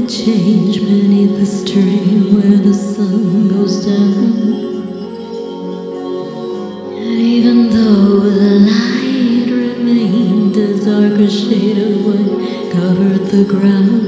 change beneath the stream where the sun goes down. And even though the light remained, a darker shade of white covered the ground.